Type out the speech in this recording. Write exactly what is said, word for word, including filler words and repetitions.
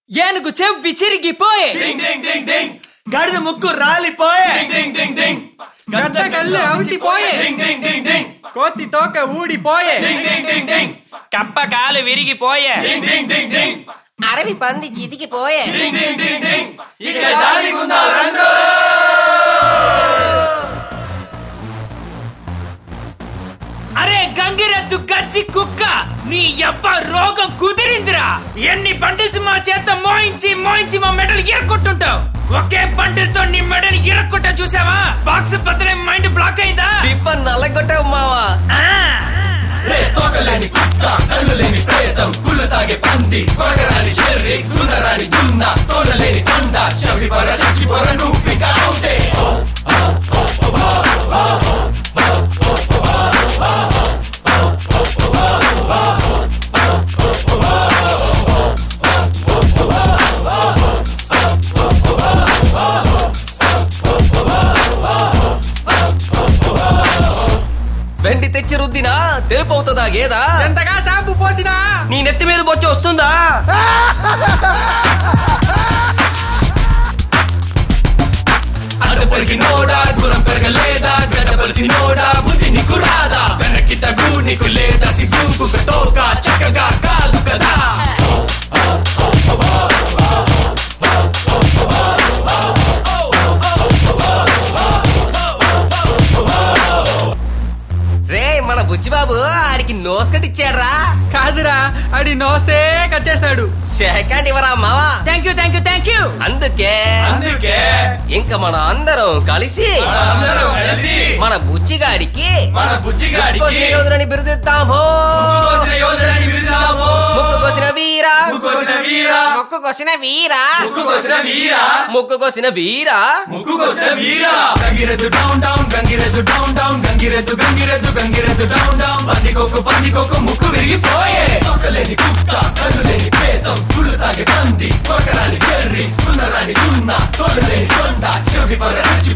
ఏనుగు చెవి చిరిగిపోయే, గాడిద ముక్కు రాలిపోయే, గడ్డ కళ్ళు అవసిపోయే, కోతి తోక ఊడిపోయే, కప్ప కాలు విరిగిపోయే, అడవి పంది చితికిపోయే. ఇక జాలిగుందా రండ్రో. అరే గంగిరెద్దు గజ్జి కుక్క, నీ యబ్బ రోగం కుదిరిందిరా. ఎన్ని బండిల్స్ మా చేత మోయించి మోయించి మా మెడలు ఇరక్కొట్టుంటావు. ఒకే బండిల్ తో నీ మెడలు ఇరక్కొట్టా చూసావా? బాక్స్ బద్దలే మైండ్ బ్లాక్ అయిందా? టిప్పన్ నల్లగొట్టావు మావా. తోకలేని కుక్క, కళ్ళు లేని ప్రేతం, కుళ్ళు తాగే పంది, కొరగరాని చెర్రి, కుదరాని దున్న, తోడలేని కొండ, చెవి పొర చచ్చి పొర నువ్విక అవుతే. వెండి తెచ్చి రుద్దినా తెలుపు అవుతుందా గేదా? ఎంతగా షాంపూ పోసినా నీ నెత్తి మీద బొచ్చి వస్తుందా? అడ్డ పెరిగినోడా దూరం పెరగలేదా, గడ్డ పలిసినోడా బుద్ధి నీకు రాదా, వెనక్కి తగు నీకు లేదా సిగ్గు తోక చక్కగా కాదు కదా. రే మన బుచ్చిబాబు ఆడికి నోస్ కట్ ఇచ్చాడ్రా. కాదురా, అడి నోసే కచ్చేశాడు. షేకండ్ ఇవరా మావా. Thank you thank you thank you. అందుకే అందుకే ఇంకా మన అందరం కలిసి అందరం కలిసి మన బుచ్చిగాడికి మన బుజ్జిగాడికి యోధులని బిరుదిద్దాము. కోసిన యోధులని బిరుదాము. ముక్కు కోసిన వీరా, ముక్కు కోసిన వీరా, ముక్కు కోసిన వీరా, ముక్కు కోసిన వీరా, ముక్కు కోసిన వీరా. ముక్కు కోసిన వీరా. గంగిరెద్దు డౌన్ డౌన్, గంగిరెద్దు డౌన్ డౌన్, గంగిరెద్దు గంగిరెద్దు గంగిరెద్దు డౌన్ డౌన్. పందికొక్కు పందికొక్కు ముక్కు విరిగిపోయే. తొక్కలేని కుక్క, కళ్ళు లేని ప్రేతం, కుళ్ళు తాగే పంది, కొరకరాని చెర్రి, కున్నరాని దున్న, తోడలేని కొండ, చెవి పొర